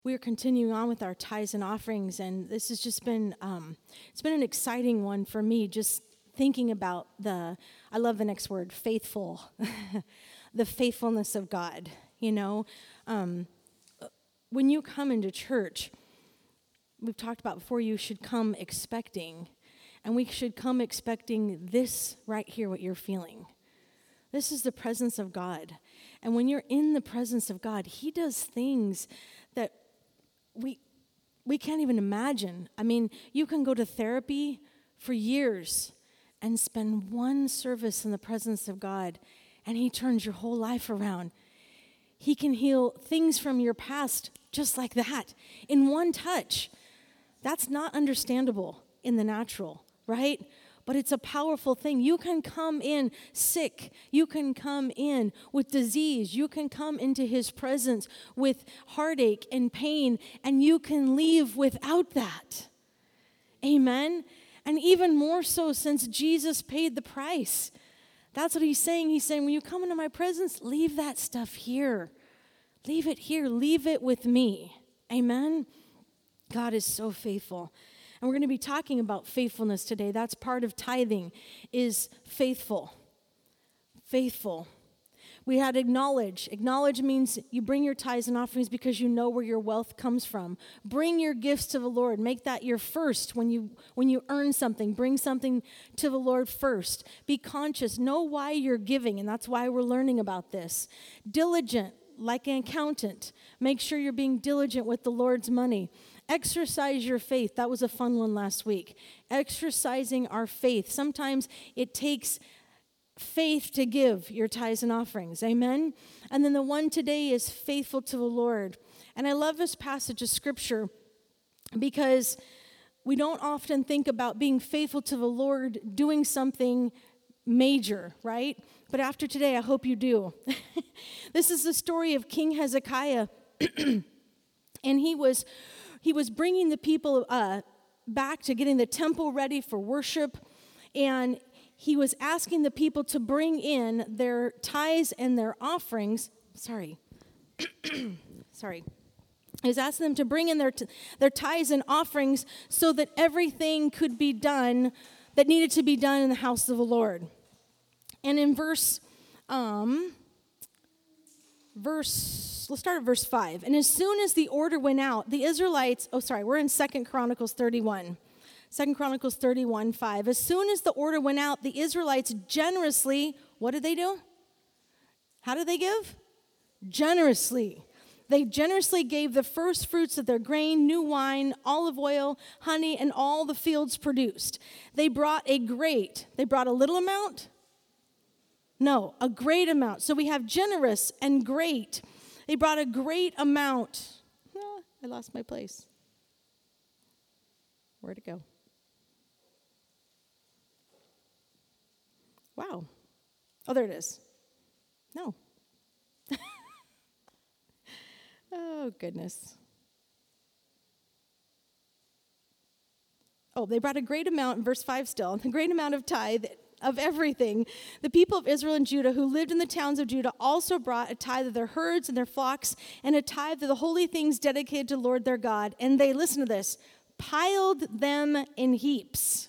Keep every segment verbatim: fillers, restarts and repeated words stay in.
We are continuing on with our tithes and offerings, and this has just been, um, it's been an exciting one for me, just thinking about the, I love the next word, faithful, the faithfulness of God, you know. Um, when you come into church, we've talked about before, you should come expecting, and we should come expecting this right here, what you're feeling. This is the presence of God, and when you're in the presence of God, He does things that We we can't even imagine. I mean, you can go to therapy for years and spend one service in the presence of God, and He turns your whole life around. He can heal things from your past just like that in one touch. That's not understandable in the natural, right? But it's a powerful thing. You can come in sick. You can come in with disease. You can come into His presence with heartache and pain, and you can leave without that. Amen? And even more so since Jesus paid the price. That's what He's saying. He's saying, when you come into my presence, leave that stuff here. Leave it here. Leave it with me. Amen? God is so faithful. And we're going to be talking about faithfulness today. That's part of tithing, is faithful. Faithful. We had acknowledge. Acknowledge means you bring your tithes and offerings because you know where your wealth comes from. Bring your gifts to the Lord. Make that your first when you when you earn something. Bring something to the Lord first. Be conscious. Know why you're giving, and that's why we're learning about this. Diligent, like an accountant. Make sure you're being diligent with the Lord's money. Exercise your faith. That was a fun one last week. Exercising our faith. Sometimes it takes faith to give your tithes and offerings. Amen? And then the one today is faithful to the Lord. And I love this passage of Scripture because we don't often think about being faithful to the Lord doing something major, right? But after today, I hope you do. This is the story of King Hezekiah. And he was... He was bringing the people uh, back to getting the temple ready for worship, and he was asking the people to bring in their tithes and their offerings. Sorry. Sorry. He was asking them to bring in their, t- their tithes and offerings so that everything could be done that needed to be done in the house of the Lord. And in verse... Um, Verse, let's start at verse five. And as soon as the order went out, the Israelites, oh, sorry, we're in Second Chronicles thirty-one. Second Chronicles thirty-one, five. As soon as the order went out, the Israelites generously, what did they do? How did they give? Generously. They generously gave the first fruits of their grain, new wine, olive oil, honey, and all the fields produced. They brought a great, they brought a little amount? No, a great amount. So we have generous and great. They brought a great amount. Ah, I lost my place. Where'd it go? Wow. Oh, there it is. No. Oh, goodness. Oh, they brought a great amount, in verse five still, a great amount of tithe of everything. The people of Israel and Judah who lived in the towns of Judah also brought a tithe of their herds and their flocks and a tithe of the holy things dedicated to the Lord their God. And they, listen to this, piled them in heaps.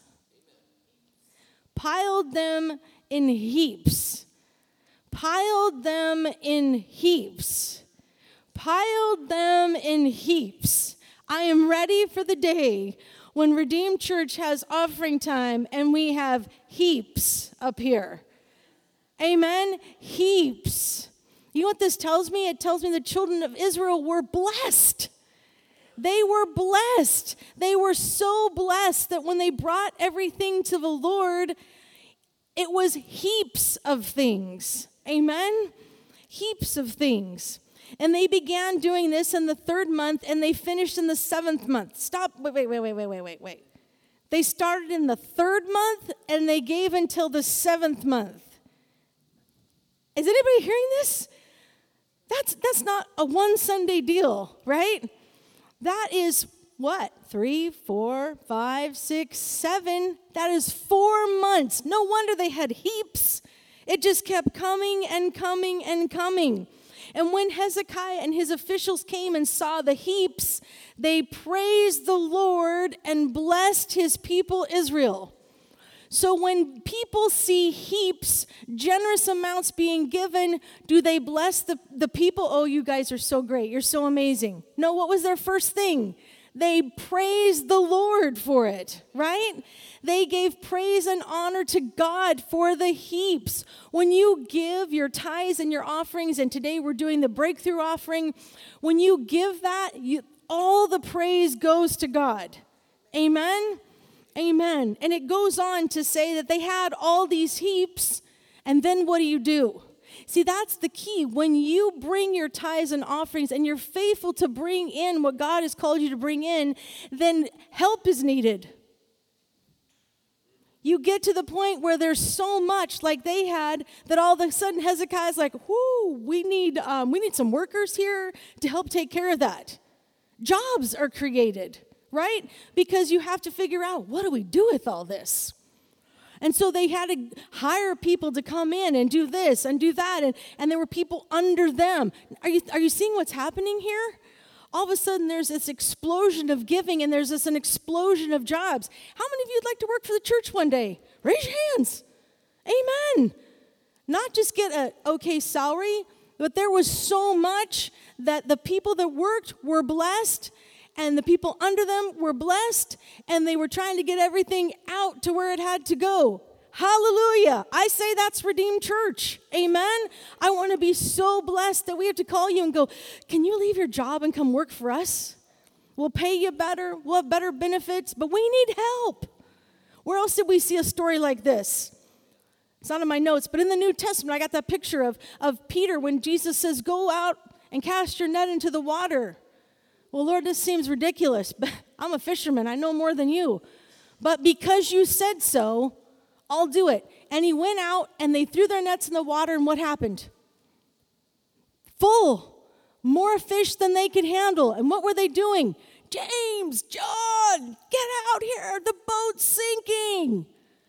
Piled them in heaps. Piled them in heaps. Piled them in heaps. I am ready for the day when Redeemed Church has offering time and we have heaps up here. Amen? Heaps. You know what this tells me? It tells me the children of Israel were blessed. They were blessed. They were so blessed that when they brought everything to the Lord, it was heaps of things. Amen? Heaps of things. And they began doing this in the third month, and they finished in the seventh month. Stop. Wait, wait, wait, wait, wait, wait, wait, wait. They started in the third month, and they gave until the seventh month. Is anybody hearing this? That's, that's not a one Sunday deal, right? That is what? Three, four, five, six, seven. That is four months. No wonder they had heaps. It just kept coming and coming and coming. And when Hezekiah and his officials came and saw the heaps, they praised the Lord and blessed his people Israel. So when people see heaps, generous amounts being given, do they bless the, the people? Oh, you guys are so great. You're so amazing. No, what was their first thing? They praised the Lord for it, right? They gave praise and honor to God for the heaps. When you give your tithes and your offerings, and today we're doing the breakthrough offering, when you give that, you, all the praise goes to God. Amen? Amen. And it goes on to say that they had all these heaps, and then what do you do? See, that's the key. When you bring your tithes and offerings and you're faithful to bring in what God has called you to bring in, then help is needed. You get to the point where there's so much like they had that all of a sudden Hezekiah's like, whoo, we need, um, we need some workers here to help take care of that. Jobs are created. Right? Because you have to figure out, what do we do with all this? And so they had to hire people to come in and do this and do that. And, and there were people under them. Are you, are you seeing what's happening here? All of a sudden, there's this explosion of giving, and there's this an explosion of jobs. How many of you would like to work for the church one day? Raise your hands. Amen. Not just get an okay salary, but there was so much that the people that worked were blessed, and the people under them were blessed, and they were trying to get everything out to where it had to go. Hallelujah. I say that's Redeemed Church. Amen. I want to be so blessed that we have to call you and go, can you leave your job and come work for us? We'll pay you better. We'll have better benefits, but we need help. Where else did we see a story like this? It's not in my notes, but in the New Testament, I got that picture of, of Peter when Jesus says, go out and cast your net into the water. Well, Lord, this seems ridiculous, but I'm a fisherman. I know more than you. But because you said so, I'll do it. And he went out, and they threw their nets in the water, and what happened? Full. More fish than they could handle. And what were they doing? James, John, get out here. The boat's sinking.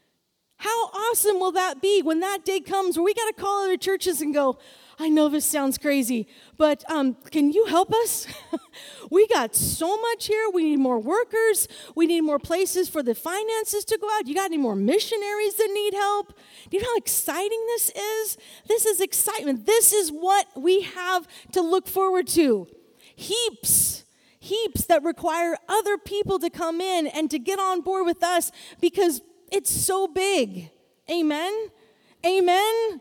How awesome will that be when that day comes where we got to call other churches and go, I know this sounds crazy, but um, can you help us? We got so much here. We need more workers. We need more places for the finances to go out. You got any more missionaries that need help? Do you know how exciting this is? This is excitement. This is what we have to look forward to. Heaps, heaps that require other people to come in and to get on board with us because it's so big. Amen? Amen?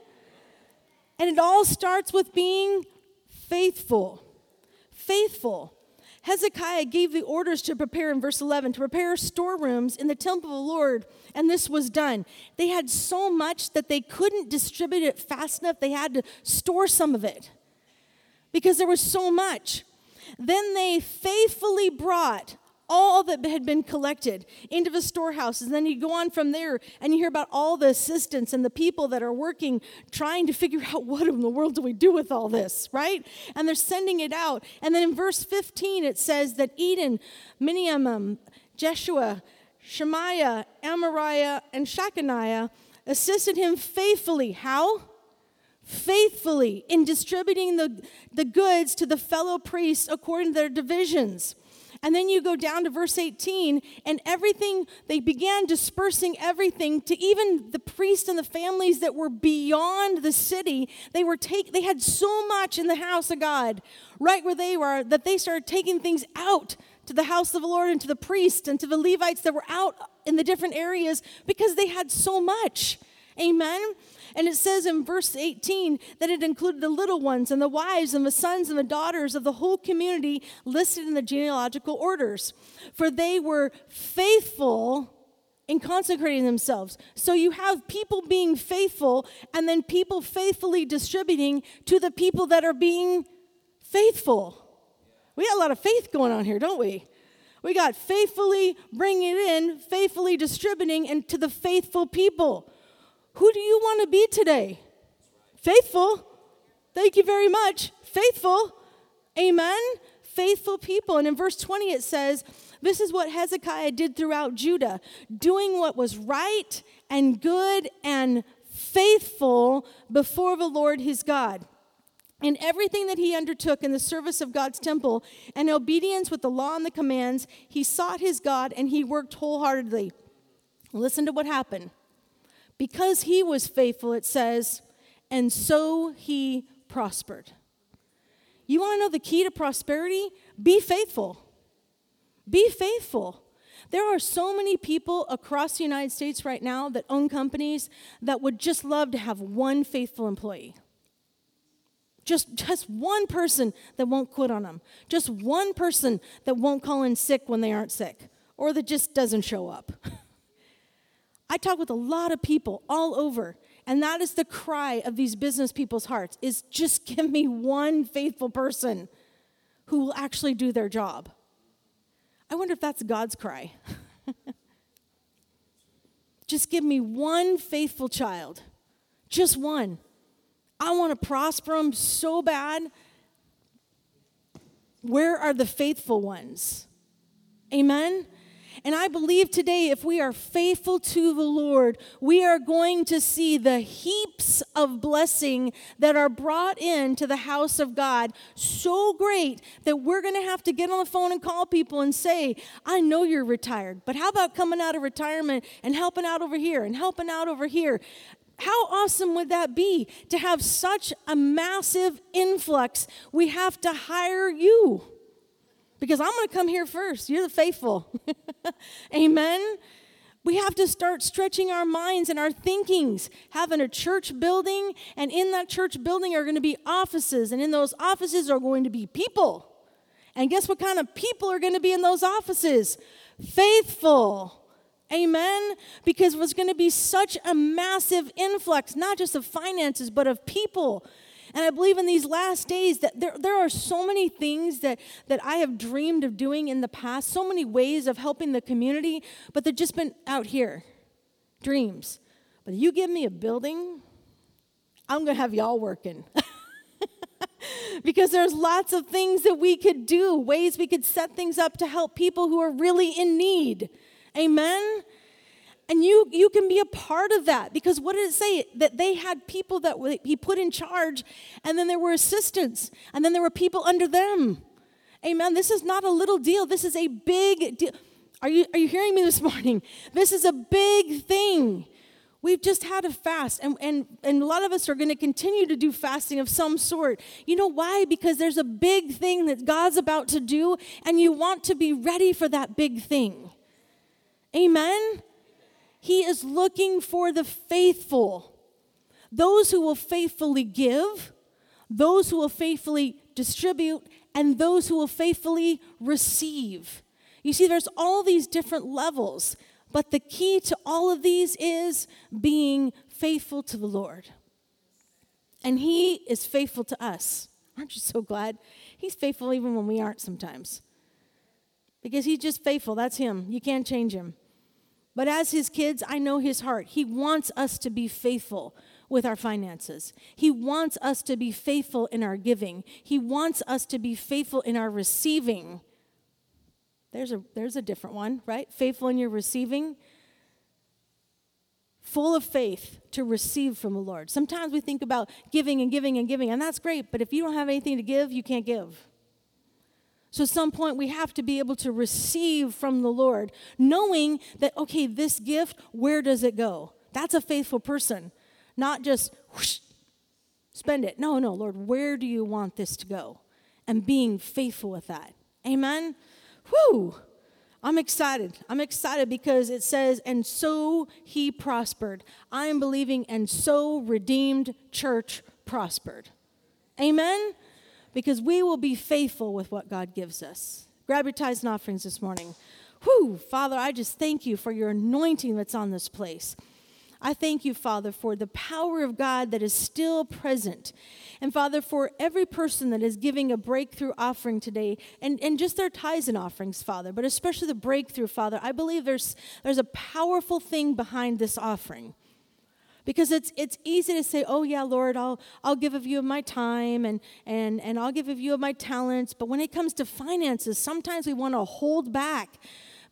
And it all starts with being faithful. Faithful. Hezekiah gave the orders to prepare, in verse eleven, to prepare storerooms in the temple of the Lord, and this was done. They had so much that they couldn't distribute it fast enough. They had to store some of it because there was so much. Then they faithfully brought all that had been collected into the storehouses. And then you go on from there and you hear about all the assistants and the people that are working, trying to figure out what in the world do we do with all this, right? And they're sending it out. And then in verse fifteen, it says that Eden, Miniamum, Jeshua, Shemaiah, Amariah, and Shechaniah assisted him faithfully. How? Faithfully in distributing the, the goods to the fellow priests according to their divisions. And then you go down to verse eighteen, and everything, they began dispersing everything to even the priests and the families that were beyond the city. They were take, they had so much in the house of God, right where they were, that they started taking things out to the house of the Lord and to the priests and to the Levites that were out in the different areas because they had so much. Amen? And it says in verse eighteen that it included the little ones and the wives and the sons and the daughters of the whole community listed in the genealogical orders. For they were faithful in consecrating themselves. So you have people being faithful and then people faithfully distributing to the people that are being faithful. We got a lot of faith going on here, don't we? We got faithfully bringing it in, faithfully distributing, and to the faithful people. Who do you want to be today? Faithful. Thank you very much. Faithful. Amen. Faithful people. And in verse twenty it says, this is what Hezekiah did throughout Judah, doing what was right and good and faithful before the Lord his God. In everything that he undertook in the service of God's temple and obedience with the law and the commands, he sought his God and he worked wholeheartedly. Listen to what happened. Because he was faithful, it says, and so he prospered. You want to know the key to prosperity? Be faithful. Be faithful. There are so many people across the United States right now that own companies that would just love to have one faithful employee. Just, just one person that won't quit on them. Just one person that won't call in sick when they aren't sick or that just doesn't show up. I talk with a lot of people all over, and that is the cry of these business people's hearts, is just give me one faithful person who will actually do their job. I wonder if that's God's cry. Just give me one faithful child. Just one. I want to prosper them so bad. Where are the faithful ones? Amen? And I believe today, if we are faithful to the Lord, we are going to see the heaps of blessing that are brought into the house of God so great that we're going to have to get on the phone and call people and say, I know you're retired, but how about coming out of retirement and helping out over here and helping out over here? How awesome would that be to have such a massive influx? We have to hire you because I'm going to come here first. You're the faithful. Amen. We have to start stretching our minds and our thinkings, having a church building, and in that church building are going to be offices, and in those offices are going to be people. And guess what kind of people are going to be in those offices? Faithful. Amen? Because it was going to be such a massive influx, not just of finances, but of people. And I believe in these last days that there, there are so many things that, that I have dreamed of doing in the past, so many ways of helping the community, but they've just been out here, dreams. But you give me a building, I'm going to have y'all working. Because there's lots of things that we could do, ways we could set things up to help people who are really in need. Amen? And you you can be a part of that, because what did it say? That they had people that he put in charge, and then there were assistants, and then there were people under them. Amen? This is not a little deal. This is a big deal. Are you, are you hearing me this morning? This is a big thing. We've just had a fast, and, and, and a lot of us are going to continue to do fasting of some sort. You know why? Because there's a big thing that God's about to do, and you want to be ready for that big thing. Amen? He is looking for the faithful, those who will faithfully give, those who will faithfully distribute, and those who will faithfully receive. You see, there's all these different levels, but the key to all of these is being faithful to the Lord. And He is faithful to us. Aren't you so glad? He's faithful even when we aren't sometimes. Because He's just faithful. That's Him. You can't change Him. But as His kids, I know His heart. He wants us to be faithful with our finances. He wants us to be faithful in our giving. He wants us to be faithful in our receiving. There's a, there's a different one, right? Faithful in your receiving. Full of faith to receive from the Lord. Sometimes we think about giving and giving and giving, and that's great, but if you don't have anything to give, you can't give. So at some point, we have to be able to receive from the Lord, knowing that, okay, this gift, where does it go? That's a faithful person, not just whoosh, spend it. No, no, Lord, where do you want this to go? And being faithful with that. Amen? Whew! I'm excited. I'm excited because it says, and so he prospered. I am believing, and so Redeemed Church prospered. Amen? Because we will be faithful with what God gives us. Grab your tithes and offerings this morning. Whew, Father, I just thank you for your anointing that's on this place. I thank you, Father, for the power of God that is still present. And, Father, for every person that is giving a breakthrough offering today, and, and just their tithes and offerings, Father, but especially the breakthrough, Father, I believe there's, there's a powerful thing behind this offering. Because it's it's easy to say, oh, yeah, Lord, I'll I'll give of you of my time, and, and, and I'll give of you of my talents. But when it comes to finances, sometimes we want to hold back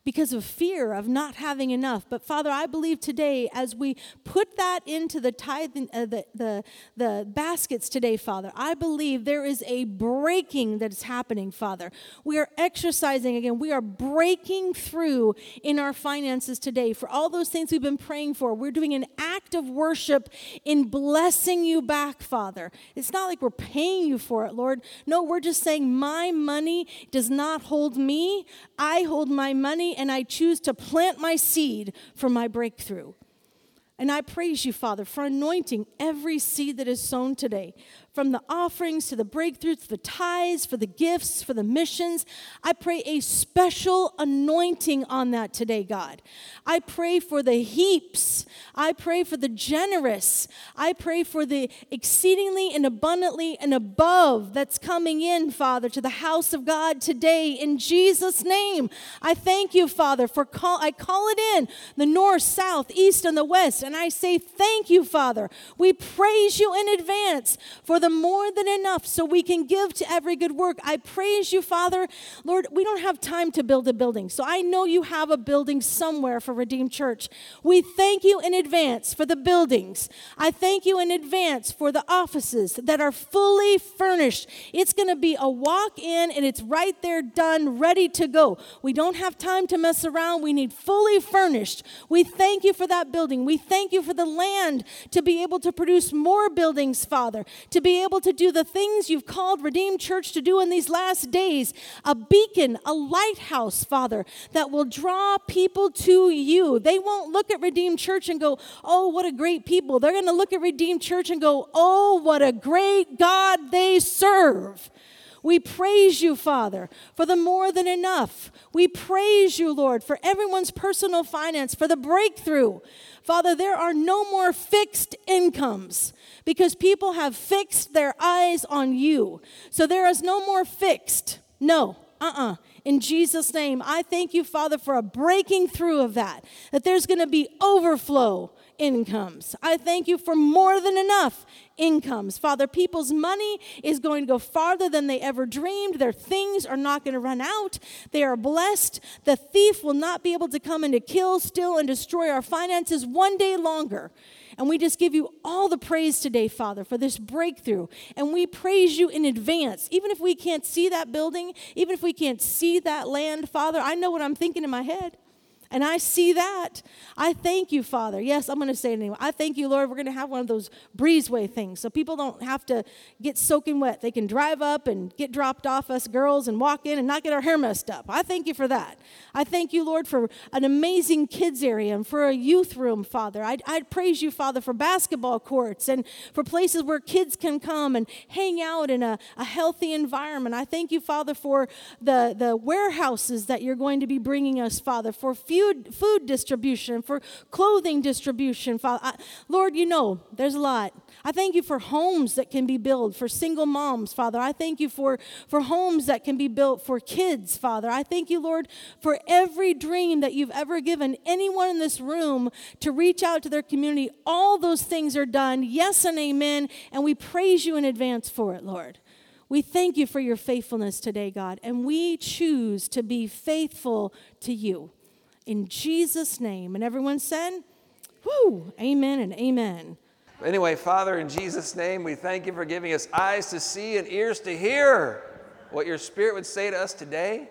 because of fear of not having enough. But Father, I believe today as we put that into the tithe, uh, the, the, the baskets today, Father, I believe there is a breaking that is happening, Father. We are exercising again. We are breaking through in our finances today for all those things we've been praying for. We're doing an act of worship in blessing you back, Father. It's not like we're paying you for it, Lord. No, we're just saying my money does not hold me. I hold my money, and I choose to plant my seed for my breakthrough. And I praise you, Father, for anointing every seed that is sown today, from the offerings to the breakthroughs, to the tithes, for the gifts, for the missions. I pray a special anointing on that today, God. I pray for the heaps. I pray for the generous. I pray for the exceedingly and abundantly and above that's coming in, Father, to the house of God today in Jesus' name. I thank you, Father, for call, I call it in the north, south, east, and the west. And I say thank you, Father. We praise you in advance for the more than enough so we can give to every good work. I praise you, Father. Lord, we don't have time to build a building, so I know you have a building somewhere for Redeemed Church. We thank you in advance for the buildings. I thank you in advance for the offices that are fully furnished. It's going to be a walk in, and it's right there done, ready to go. We don't have time to mess around. We need fully furnished. We thank you for that building. We thank you for the land to be able to produce more buildings, Father, to be able to do the things you've called Redeemed Church to do in these last days. A beacon, a lighthouse, Father, that will draw people to you. They won't look at Redeemed Church and go, oh, what a great people. They're going to look at Redeemed Church and go, oh, what a great God they serve. We praise you, Father, for the more than enough. We praise you, Lord, for everyone's personal finance, for the breakthrough. Father, there are no more fixed incomes because people have fixed their eyes on you. So there is no more fixed. No, uh-uh. In Jesus' name, I thank you, Father, for a breaking through of that, that there's going to be overflow incomes. I thank you for more than enough incomes. Father, people's money is going to go farther than they ever dreamed. Their things are not going to run out. They are blessed. The thief will not be able to come and to kill, steal, and destroy our finances one day longer. And we just give you all the praise today, Father, for this breakthrough. And we praise you in advance. Even if we can't see that building, even if we can't see that land, Father, I know what I'm thinking in my head. And I see that. I thank you, Father. Yes, I'm going to say it anyway. I thank you, Lord. We're going to have one of those breezeway things so people don't have to get soaking wet. They can drive up and get dropped off, us girls, and walk in and not get our hair messed up. I thank you for that. I thank you, Lord, for an amazing kids area and for a youth room, Father. I, I praise you, Father, for basketball courts and for places where kids can come and hang out in a, a healthy environment. I thank you, Father, for the, the warehouses that you're going to be bringing us, Father, for food, food distribution, for clothing distribution, Father. I, Lord, you know, there's a lot. I thank you for homes that can be built for single moms, Father. I thank you for, for homes that can be built for kids, Father. I thank you, Lord, for every dream that you've ever given anyone in this room to reach out to their community. All those things are done. Yes and amen. And we praise you in advance for it, Lord. We thank you for your faithfulness today, God. And we choose to be faithful to you. In Jesus' name. And everyone said, whoo, amen and amen. Anyway, Father, in Jesus' name, we thank you for giving us eyes to see and ears to hear what your Spirit would say to us today.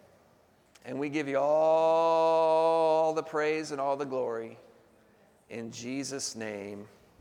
And we give you all the praise and all the glory. In Jesus' name,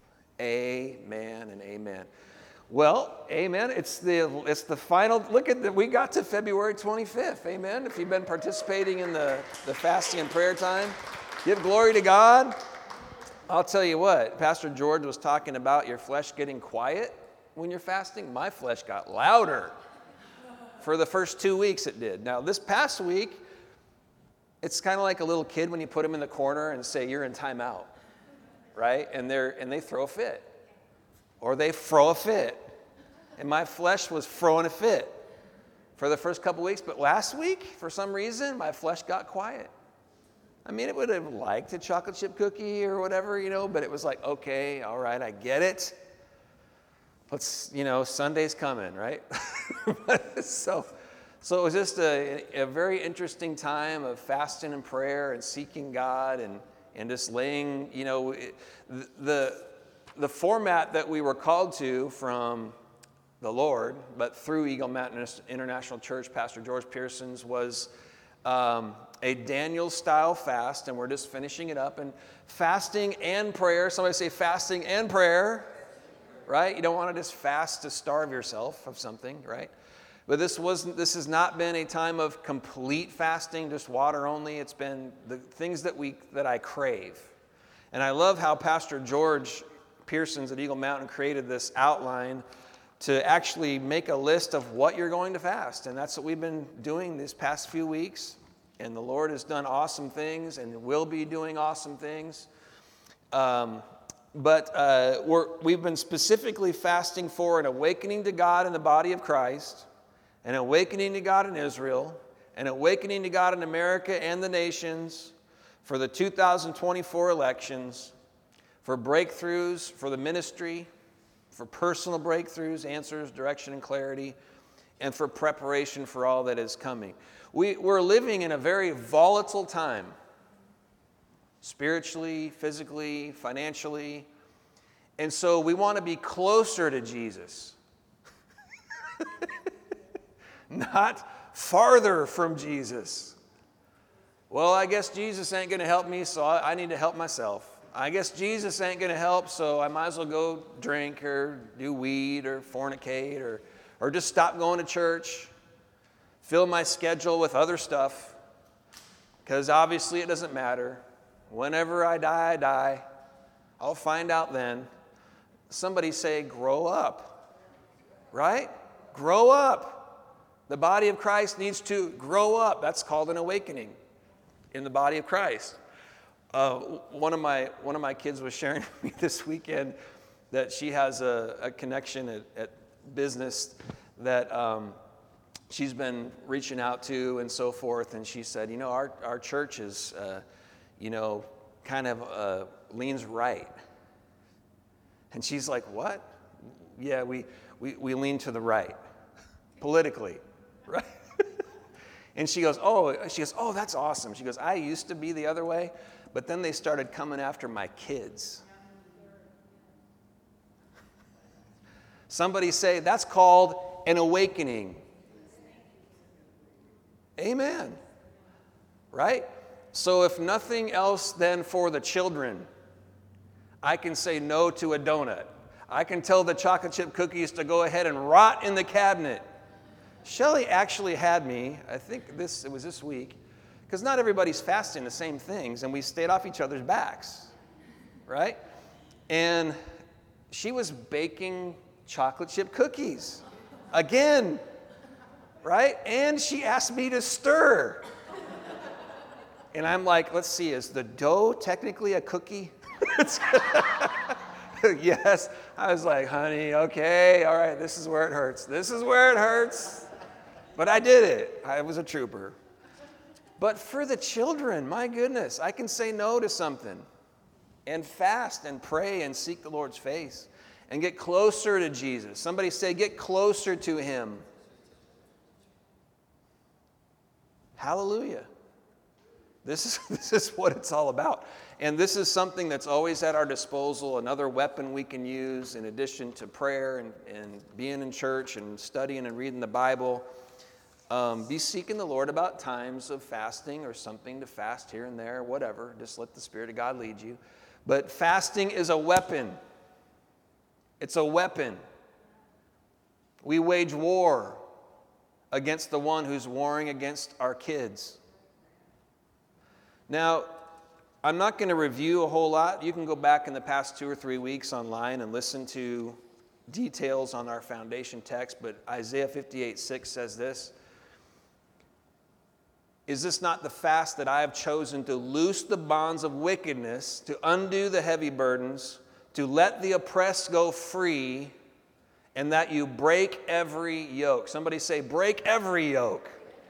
amen and amen. Well, amen. It's the it's the final, look at the, we got to February twenty-fifth. Amen. If you've been participating in the, the fasting and prayer time, give glory to God. I'll tell you what, Pastor George was talking about your flesh getting quiet when you're fasting. My flesh got louder. For the first two weeks it did. Now, this past week, it's kind of like a little kid when you put them in the corner and say, you're in timeout, right? And they're and they throw a fit. Or they throw a fit. And my flesh was throwing a fit for the first couple weeks. But last week, for some reason, my flesh got quiet. I mean, it would have liked a chocolate chip cookie or whatever, you know, but it was like, okay, all right, I get it. Let's, you know, Sunday's coming, right? so, So it was just a, a very interesting time of fasting and prayer and seeking God and, and just laying, you know, the, the format that we were called to from the Lord, but through Eagle Mountain International Church, Pastor George Pearson's, was um, a Daniel-style fast, and we're just finishing it up. And fasting and prayer, somebody say fasting and prayer, right? You don't want to just fast to starve yourself of something, right? But this wasn't. This has not been a time of complete fasting, just water only. It's been the things that we that I crave. And I love how Pastor George Pearson's at Eagle Mountain created this outline to actually make a list of what you're going to fast. And that's what we've been doing these past few weeks. And the Lord has done awesome things and will be doing awesome things. Um, but uh, we're, we've been specifically fasting for an awakening to God in the body of Christ, an awakening to God in Israel, an awakening to God in America and the nations, for the two thousand twenty-four elections, for breakthroughs for the ministry, for personal breakthroughs, answers, direction, and clarity, and for preparation for all that is coming. We, we're living in a very volatile time, spiritually, physically, financially, and so we want to be closer to Jesus. Not farther from Jesus. Well, I guess Jesus ain't going to help me, so I, I need to help myself. I guess Jesus ain't going to help, so I might as well go drink or do weed or fornicate or, or just stop going to church, fill my schedule with other stuff, because obviously it doesn't matter. Whenever I die, I die. I'll find out then. Somebody say, grow up, right? Grow up. The body of Christ needs to grow up. That's called an awakening in the body of Christ. Uh, one of my one of my kids was sharing with me this weekend that she has a, a connection at, at business that um, she's been reaching out to and so forth. And she said, you know, our, our church is, uh, you know, kind of uh, leans right. And she's like, what? Yeah, we, we, we lean to the right, politically. Right? And she goes, oh, she goes, oh, that's awesome. She goes, I used to be the other way, but then they started coming after my kids. Somebody say, that's called an awakening. Amen. Right? So if nothing else then for the children, I can say no to a donut. I can tell the chocolate chip cookies to go ahead and rot in the cabinet. Shelley actually had me, I think this it was this week, because not everybody's fasting the same things, and we stayed off each other's backs, right? And she was baking chocolate chip cookies again, right? And she asked me to stir. And I'm like, let's see, is the dough technically a cookie? Yes. I was like, honey, okay, all right, this is where it hurts. This is where it hurts. But I did it. I was a trooper. But for the children, my goodness, I can say no to something and fast and pray and seek the Lord's face and get closer to Jesus. Somebody say, get closer to Him. Hallelujah. This is, this is what it's all about. And this is something that's always at our disposal, another weapon we can use in addition to prayer and, and being in church and studying and reading the Bible. Um, be seeking the Lord about times of fasting or something to fast here and there, whatever. Just let the Spirit of God lead you. But fasting is a weapon. It's a weapon. We wage war against the one who's warring against our kids. Now, I'm not going to review a whole lot. You can go back in the past two or three weeks online and listen to details on our foundation text, but Isaiah fifty-eight six says this. Is this not the fast that I have chosen to loose the bonds of wickedness, to undo the heavy burdens, to let the oppressed go free, and that you break every yoke? Somebody say, break every yoke.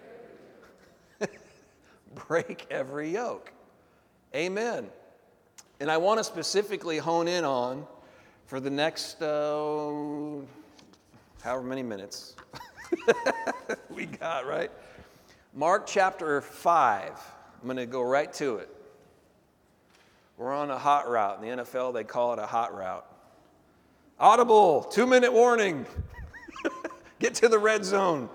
Break every yoke. Amen. And I want to specifically hone in on, for the next, uh, however many minutes, we got, right? Mark chapter five. I'm going to go right to it. We're on a hot route. In the N F L, they call it a hot route. Audible, two-minute warning. Get to the red zone.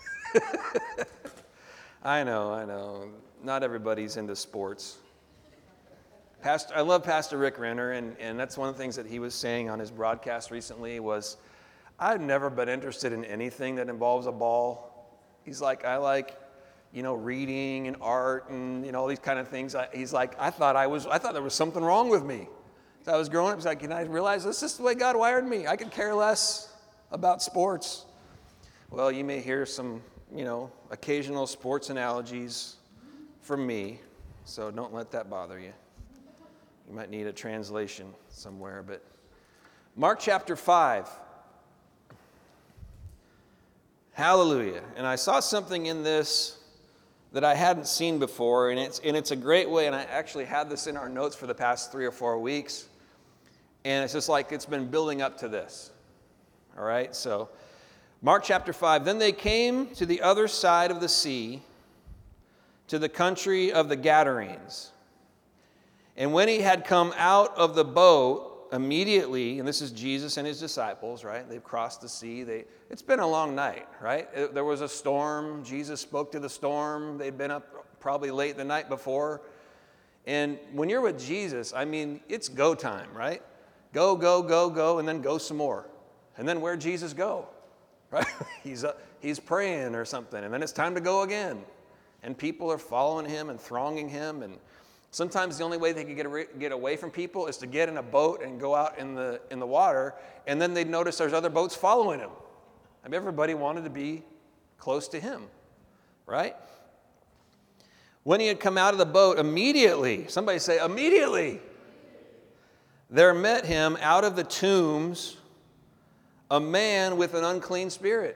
I know, I know. Not everybody's into sports. Pastor, I love Pastor Rick Renner, and, and that's one of the things that he was saying on his broadcast recently was, I've never been interested in anything that involves a ball. He's like, I like, you know, reading and art and, you know, all these kind of things. I, he's like, I thought I was, I thought there was something wrong with me. So I was growing up, he's like, and I realized this is the way God wired me. I could care less about sports. Well, you may hear some, you know, occasional sports analogies from me, so don't let that bother you. You might need a translation somewhere, but Mark chapter five. Hallelujah. And I saw something in this that I hadn't seen before, and it's and it's a great way, and I actually had this in our notes for the past three or four weeks, and it's just like it's been building up to this. All right, so Mark chapter five. Then they came to the other side of the sea, to the country of the Gadarenes. And when he had come out of the boat, immediately, and this is Jesus and his disciples, right? They've crossed the sea. They, it's been a long night, right? It, there was a storm. Jesus spoke to the storm. They'd been up probably late the night before. And when you're with Jesus, I mean, it's go time, right? Go, go, go, go, and then go some more. And then where'd Jesus go? Right? he's, uh, he's praying or something, and then it's time to go again. And people are following him and thronging him, and sometimes the only way they could get, get away from people is to get in a boat and go out in the, in the water, and then they'd notice there's other boats following him. I mean, everybody wanted to be close to him, right? When he had come out of the boat, immediately, somebody say, immediately, there met him out of the tombs a man with an unclean spirit,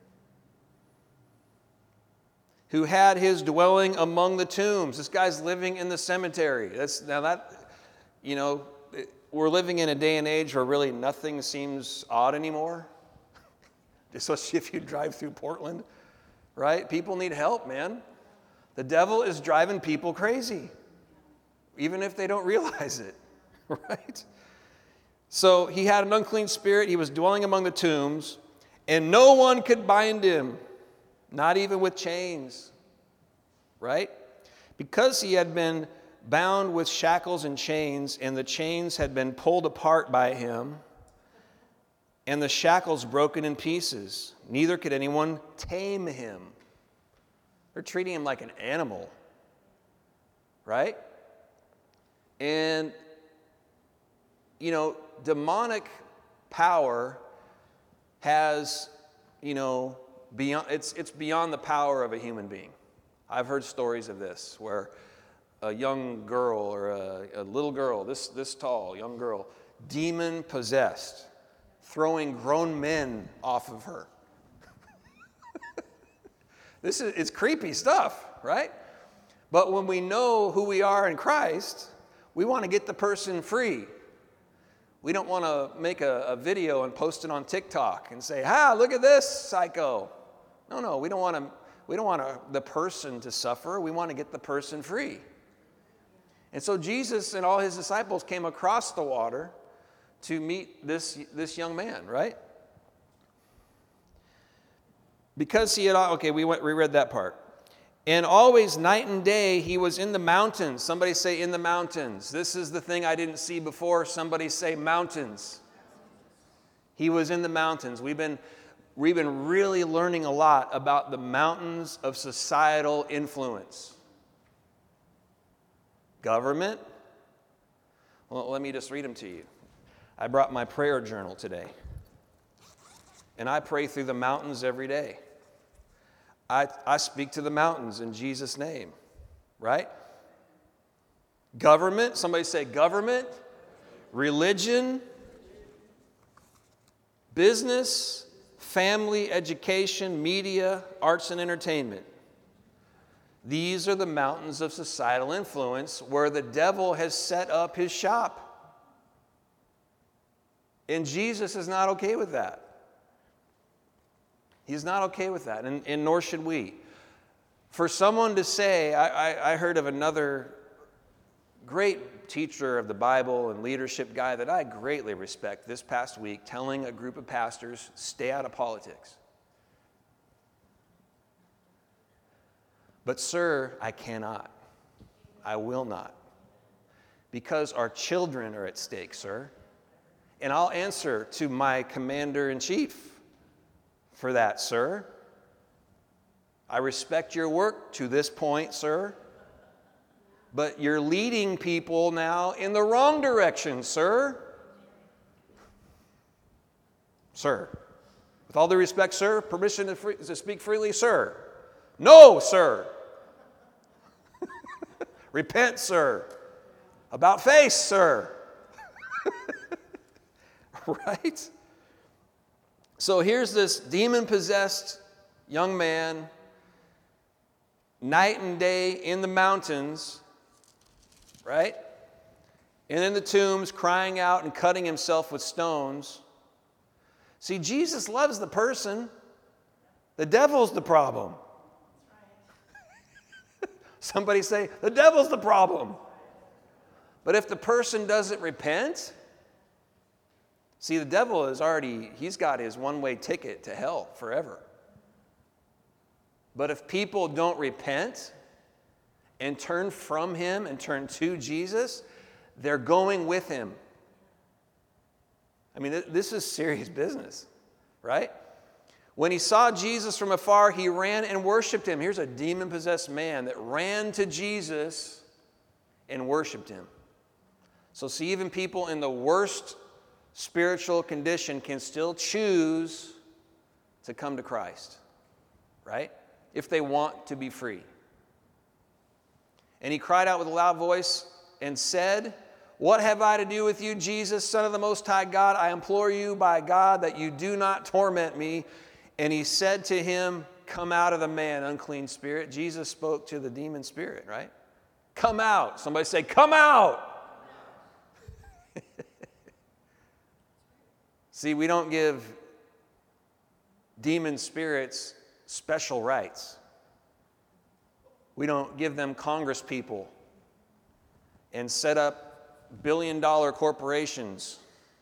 who had his dwelling among the tombs. This guy's living in the cemetery. That's now that, you know, we're living in a day and age where really nothing seems odd anymore. Especially if you drive through Portland, right? People need help, man. The devil is driving people crazy, even if they don't realize it, right? So he had an unclean spirit. He was dwelling among the tombs, and no one could bind him. Not even with chains, right? Because he had been bound with shackles and chains, and the chains had been pulled apart by him, and the shackles broken in pieces. Neither could anyone tame him. They're treating him like an animal, right? And, you know, demonic power has, you know, Beyond, it's, it's beyond the power of a human being. I've heard stories of this where a young girl or a, a little girl, this, this tall, young girl, demon-possessed, throwing grown men off of her. This is it's creepy stuff, right? But when we know who we are in Christ, we want to get the person free. We don't want to make a, a video and post it on TikTok and say, "Ha, look at this psycho." No, no, we don't want to. We don't want to, the person to suffer. We want to get the person free. And so Jesus and all his disciples came across the water to meet this, this young man, right? Because he had, okay, we went, we read that part. And always night and day he was in the mountains. Somebody say in the mountains. This is the thing I didn't see before. Somebody say mountains. He was in the mountains. We've been, we've been really learning a lot about the mountains of societal influence. Government. Well, let me just read them to you. I brought my prayer journal today. And I pray through the mountains every day. I, I speak to the mountains in Jesus' name, right? Government, somebody say government, religion, business, family, education, media, arts and entertainment. These are the mountains of societal influence where the devil has set up his shop. And Jesus is not okay with that. He's not okay with that, and, and nor should we. For someone to say, I, I, I heard of another great teacher of the Bible and leadership guy that I greatly respect this past week telling a group of pastors, stay out of politics. But sir, I cannot. I will not. Because our children are at stake, sir. And I'll answer to my commander-in-chief for that, sir. I respect your work to this point, sir. But you're leading people now in the wrong direction, sir. Sir. With all due respect, sir, permission to, free, to speak freely, sir. No, sir. Repent, sir. About face, sir. Right? So here's this demon-possessed young man, night and day in the mountains, right? And in the tombs, crying out and cutting himself with stones. See, Jesus loves the person. The devil's the problem. Somebody say, the devil's the problem. But if the person doesn't repent, see, the devil is already, he's got his one-way ticket to hell forever. But if people don't repent and turn from him and turn to Jesus, they're going with him. I mean, this is serious business, right? When he saw Jesus from afar, he ran and worshiped him. Here's a demon-possessed man that ran to Jesus and worshiped him. So see, even people in the worst spiritual condition can still choose to come to Christ, right? If they want to be free. And he cried out with a loud voice and said, "What have I to do with you, Jesus, Son of the Most High God? I implore you by God that you do not torment me." And he said to him, "Come out of the man, unclean spirit." Jesus spoke to the demon spirit, right? Come out. Somebody say, come out. See, we don't give demon spirits special rights. We don't give them Congress people and set up billion-dollar corporations.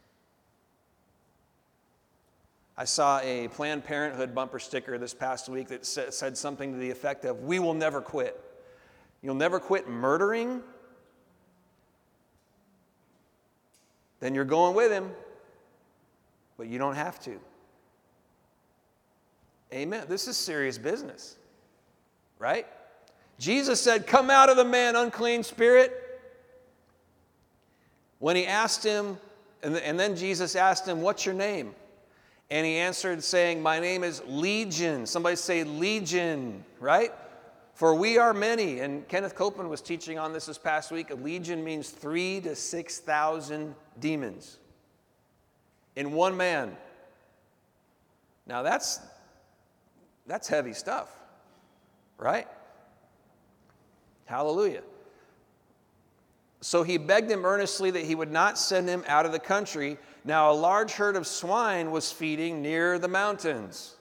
I saw a Planned Parenthood bumper sticker this past week that said something to the effect of, "We will never quit." You'll never quit murdering? Then you're going with him. But you don't have to. Amen. This is serious business. Right? Jesus said, "Come out of the man, unclean spirit." When he asked him, and then Jesus asked him, "What's your name?" And he answered saying, "My name is Legion." Somebody say Legion, right? For we are many. And Kenneth Copeland was teaching on this this past week. A legion means three to six thousand demons in one man. Now that's, that's heavy stuff, right? Hallelujah. So he begged him earnestly that he would not send him out of the country. Now a large herd of swine was feeding near the mountains.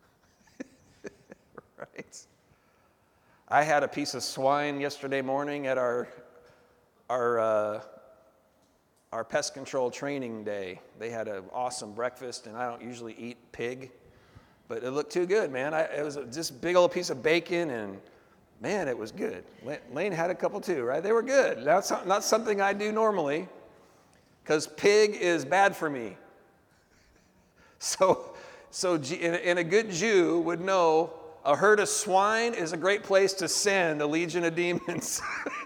Right? I had a piece of swine yesterday morning at our, our, uh, our pest control training day. They had an awesome breakfast, and I don't usually eat pig, but it looked too good, man. I, it was just a big old piece of bacon, and man, it was good. Lane had a couple too, right? They were good. That's not something I do normally, because pig is bad for me. So, so and a good Jew would know a herd of swine is a great place to send a legion of demons.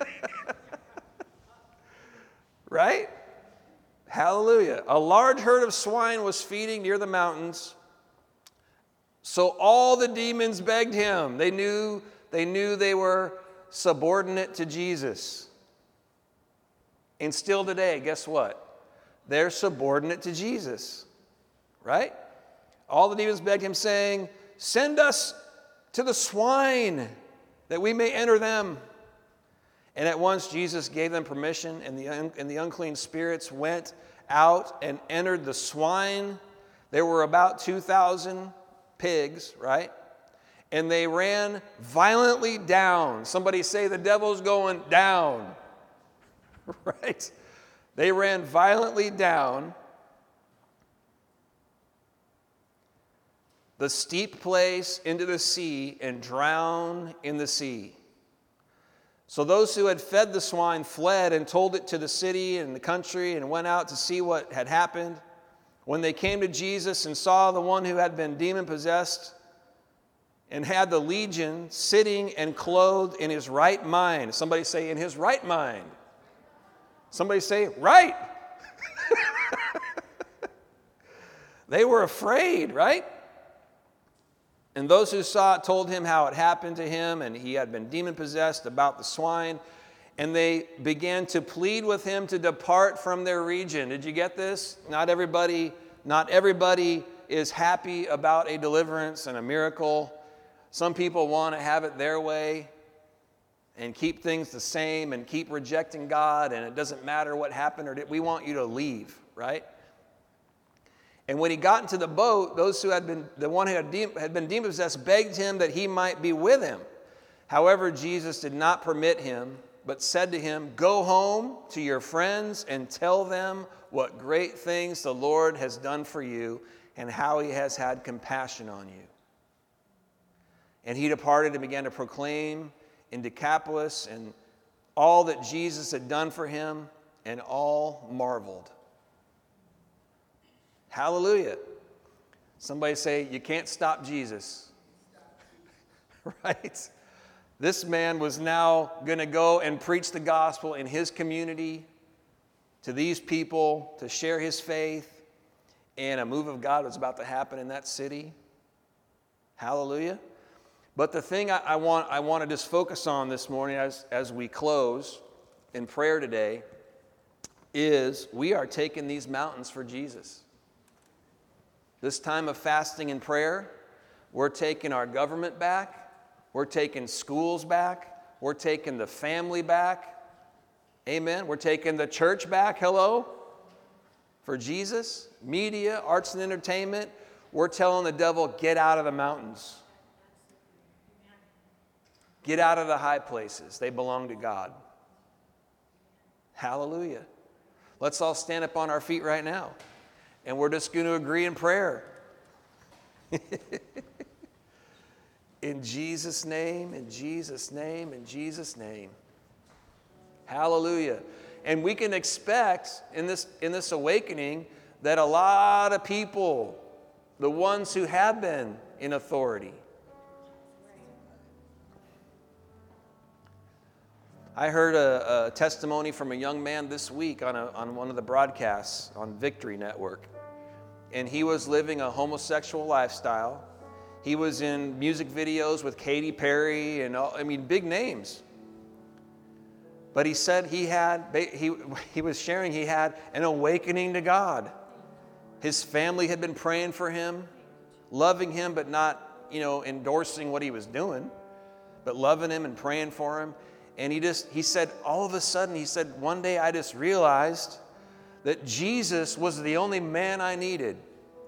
Right? Hallelujah. A large herd of swine was feeding near the mountains. So all the demons begged him. They knew, they knew they were subordinate to Jesus. And still today, guess what? They're subordinate to Jesus. Right? All the demons begged him, saying, "Send us to the swine, that we may enter them." And at once Jesus gave them permission, and the, un- and the unclean spirits went out and entered the swine. There were about two thousand pigs, right? And they ran violently down. Somebody say the devil's going down, right? They ran violently down the steep place into the sea and drowned in the sea. So those who had fed the swine fled and told it to the city and the country and went out to see what had happened. When they came to Jesus and saw the one who had been demon-possessed and had the legion sitting and clothed in his right mind. Somebody say, in his right mind. Somebody say, right. They were afraid, right? And those who saw it told him how it happened to him, and he had been demon-possessed about the swine. And they began to plead with him to depart from their region. Did you get this? Not everybody, not everybody is happy about a deliverance and a miracle. Some people want to have it their way and keep things the same and keep rejecting God, and it doesn't matter what happened or did. We want you to leave, right? And when he got into the boat, those who had been, the one who had, de- had been demon-possessed begged him that he might be with him. However, Jesus did not permit him, but said to him, go home to your friends and tell them what great things the Lord has done for you and how he has had compassion on you. And he departed and began to proclaim in Decapolis and all that Jesus had done for him, and all marveled. Hallelujah. Somebody say, you can't stop Jesus. Right? This man was now going to go and preach the gospel in his community to these people, to share his faith, and a move of God was about to happen in that city. Hallelujah. But the thing I, I want I want to just focus on this morning as, as we close in prayer today is we are taking these mountains for Jesus. This time of fasting and prayer, we're taking our government back. We're taking schools back. We're taking the family back. Amen. We're taking the church back. Hello. For Jesus. Media, arts and entertainment. We're telling the devil, get out of the mountains. Get out of the high places. They belong to God. Hallelujah. Let's all stand up on our feet right now. And we're just going to agree in prayer. In Jesus' name, in Jesus' name, in Jesus' name. Hallelujah. And we can expect in this, in this awakening that a lot of people, the ones who have been in authority, I heard a, a testimony from a young man this week on, a, on one of the broadcasts on Victory Network. And he was living a homosexual lifestyle. He was in music videos with Katy Perry and all, I mean, big names. But he said he had, he, he was sharing he had an awakening to God. His family had been praying for him, loving him, but not, you know, endorsing what he was doing, but loving him and praying for him. And he just, he said, all of a sudden, he said, one day I just realized that Jesus was the only man I needed.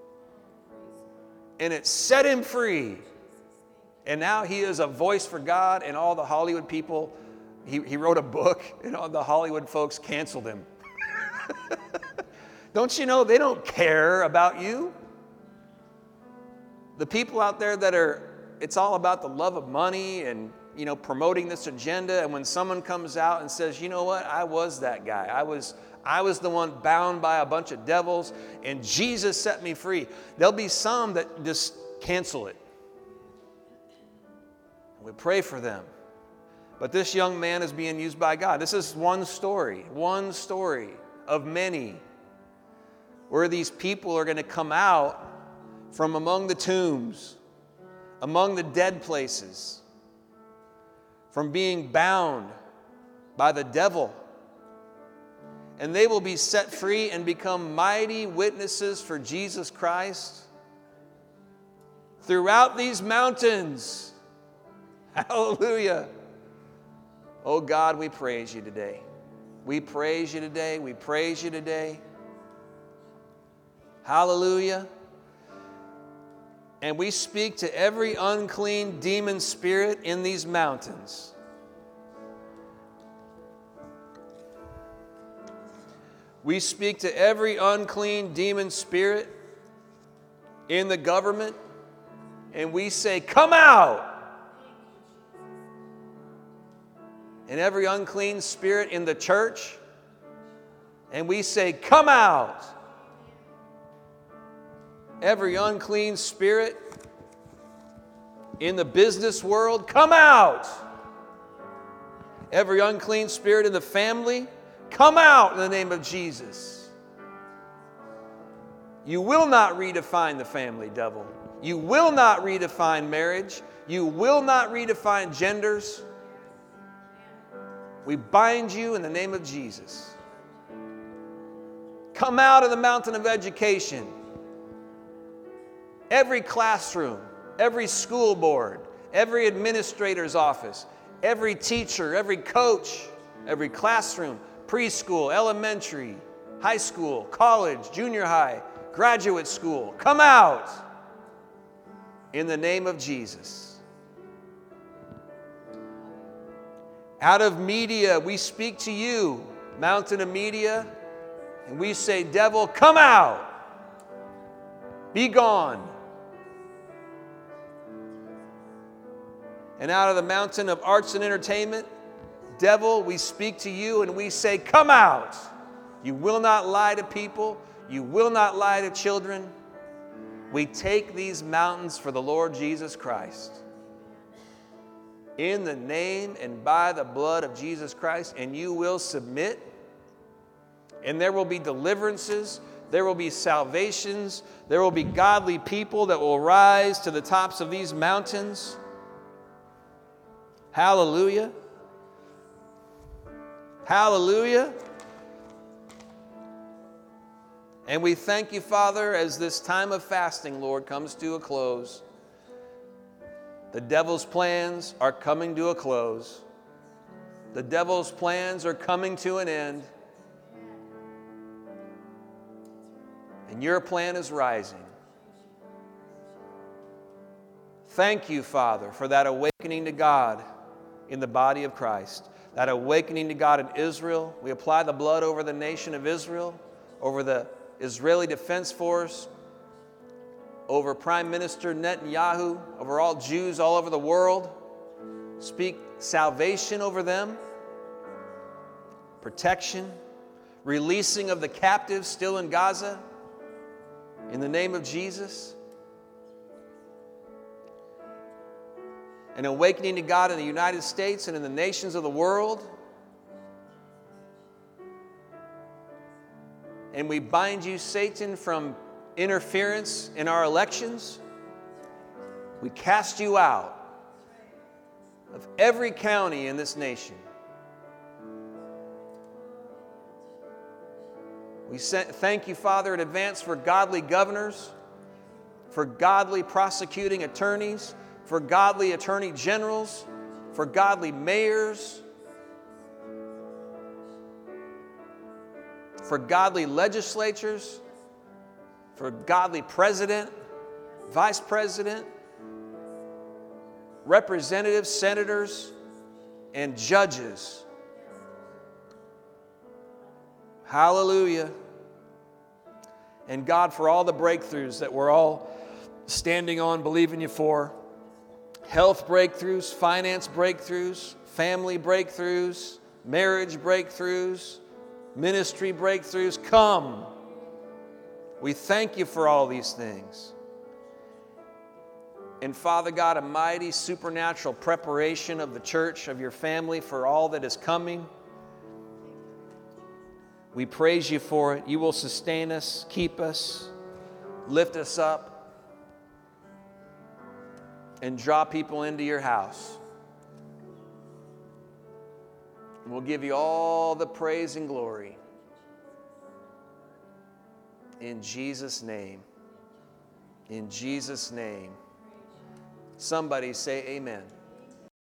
And it set him free. And now he is a voice for God, and all the Hollywood people, he, he wrote a book, and all the Hollywood folks canceled him. Don't you know they don't care about you? The people out there that are, it's all about the love of money and, you know, promoting this agenda. And when someone comes out and says, you know what, I was that guy. I was I was the one bound by a bunch of devils, and Jesus set me free. There'll be some that just cancel it. We pray for them. But this young man is being used by God. This is one story, one story of many, where these people are going to come out from among the tombs, among the dead places, from being bound by the devil. And they will be set free and become mighty witnesses for Jesus Christ throughout these mountains. Hallelujah. Oh God, we praise you today. We praise you today. We praise you today. Hallelujah. And we speak to every unclean demon spirit in these mountains. We speak to every unclean demon spirit in the government, and we say, come out. And every unclean spirit in the church, and we say, come out. Every unclean spirit in the business world, come out. Every unclean spirit in the family, come out in the name of Jesus. You will not redefine the family, devil. You will not redefine marriage. You will not redefine genders. We bind you in the name of Jesus. Come out of the mountain of education. Every classroom, every school board, every administrator's office, every teacher, every coach, every classroom, preschool, elementary, high school, college, junior high, graduate school, come out in the name of Jesus. Out of media, we speak to you, mountain of media, and we say, devil, come out. Be gone. And out of the mountain of arts and entertainment, devil, we speak to you and we say, come out. You will not lie to people. You will not lie to children. We take these mountains for the Lord Jesus Christ. In the name and by the blood of Jesus Christ, and you will submit. And there will be deliverances. There will be salvations. There will be godly people that will rise to the tops of these mountains. Hallelujah. Hallelujah. And we thank you, Father, as this time of fasting, Lord, comes to a close. The devil's plans are coming to a close. The devil's plans are coming to an end. And your plan is rising. Thank you, Father, for that awakening to God in the body of Christ. That awakening to God in Israel. We apply the blood over the nation of Israel, over the Israeli Defense Force, over Prime Minister Netanyahu, over all Jews all over the world. Speak salvation over them, protection, releasing of the captives still in Gaza, in the name of Jesus. An awakening to God in the United States and in the nations of the world. And we bind you, Satan, from interference in our elections. We cast you out of every county in this nation. We thank you, Father, in advance for godly governors, for godly prosecuting attorneys, for godly attorney generals, for godly mayors, for godly legislatures, for godly president, vice president, representatives, senators, and judges. Hallelujah. And God, for all the breakthroughs that we're all standing on, believing you for. Health breakthroughs, finance breakthroughs, family breakthroughs, marriage breakthroughs, ministry breakthroughs. Come. We thank you for all these things. And Father God, a mighty supernatural preparation of the church, of your family for all that is coming. We praise you for it. You will sustain us, keep us, lift us up, and draw people into your house. And we'll give you all the praise and glory. In Jesus' name. In Jesus' name. Somebody say amen.